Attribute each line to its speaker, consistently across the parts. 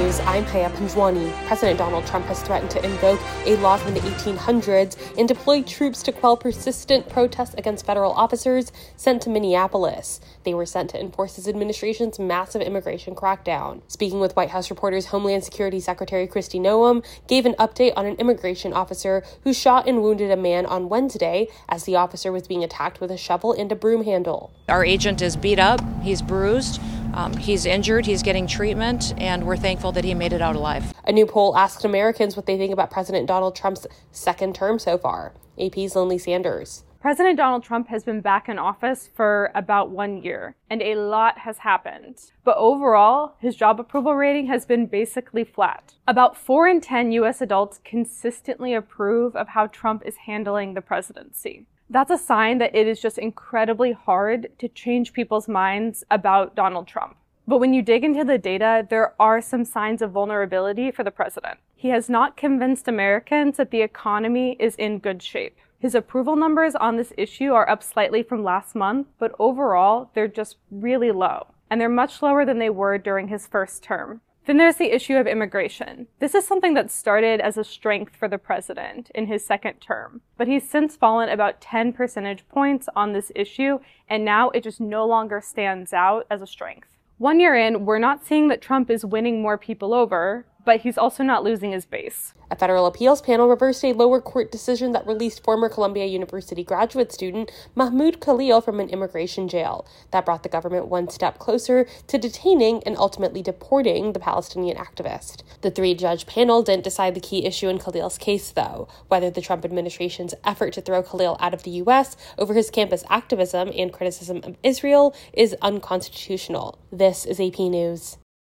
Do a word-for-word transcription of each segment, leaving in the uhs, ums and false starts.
Speaker 1: News, I'm Haya Panjwani. President Donald Trump has threatened to invoke a law from the eighteen hundreds and deploy troops to quell persistent protests against federal officers sent to Minneapolis. They were sent to enforce his administration's massive immigration crackdown. Speaking with White House reporters, Homeland Security Secretary Kristi Noem gave an update on an immigration officer who shot and wounded a man on Wednesday as the officer was being attacked with a shovel and a broom handle.
Speaker 2: Our agent is beat up, he's bruised, um, he's injured, he's getting treatment, and we're thankful that he made it out alive.
Speaker 1: A new poll asked Americans what they think about President Donald Trump's second term so far. A P's Lindley Sanders.
Speaker 3: President Donald Trump has been back in office for about one year, and a lot has happened. But overall, his job approval rating has been basically flat. About four in ten U S adults consistently approve of how Trump is handling the presidency. That's a sign that it is just incredibly hard to change people's minds about Donald Trump. But when you dig into the data, there are some signs of vulnerability for the president. He has not convinced Americans that the economy is in good shape. His approval numbers on this issue are up slightly from last month, but overall, they're just really low. And they're much lower than they were during his first term. Then there's the issue of immigration. This is something that started as a strength for the president in his second term, but he's since fallen about ten percentage points on this issue, and now it just no longer stands out as a strength. One year in, we're not seeing that Trump is winning more people over, but he's also not losing his base.
Speaker 1: A federal appeals panel reversed a lower court decision that released former Columbia University graduate student Mahmoud Khalil from an immigration jail. That brought the government one step closer to detaining and ultimately deporting the Palestinian activist. The three-judge panel didn't decide the key issue in Khalil's case, though, whether the Trump administration's effort to throw Khalil out of the U S over his campus activism and criticism of Israel is unconstitutional. This is A P News.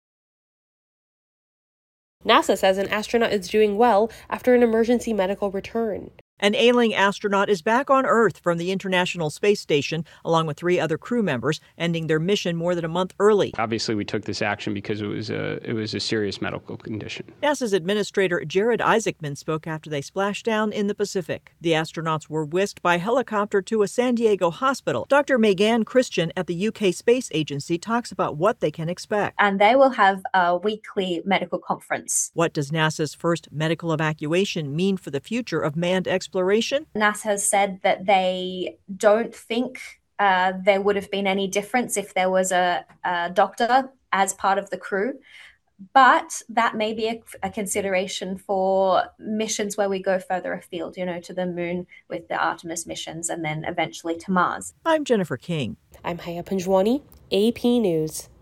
Speaker 1: NASA says an astronaut is doing well after an emergency medical return.
Speaker 4: An ailing astronaut is back on Earth from the International Space Station, along with three other crew members, ending their mission more than a month early.
Speaker 5: Obviously, we took this action because it was a it was a serious medical condition.
Speaker 4: NASA's administrator Jared Isaacman spoke after they splashed down in the Pacific. The astronauts were whisked by helicopter to a San Diego hospital. Doctor Megan Christian at the U K Space Agency talks about what they can expect.
Speaker 6: And they will have a weekly medical conference.
Speaker 4: What does NASA's first medical evacuation mean for the future of manned exploration? Exploration.
Speaker 6: NASA has said that they don't think uh, there would have been any difference if there was a, a doctor as part of the crew, but that may be a, a consideration for missions where we go further afield, you know, to the moon with the Artemis missions and then eventually to Mars.
Speaker 4: I'm Jennifer King.
Speaker 1: I'm Haya Panjwani, A P News.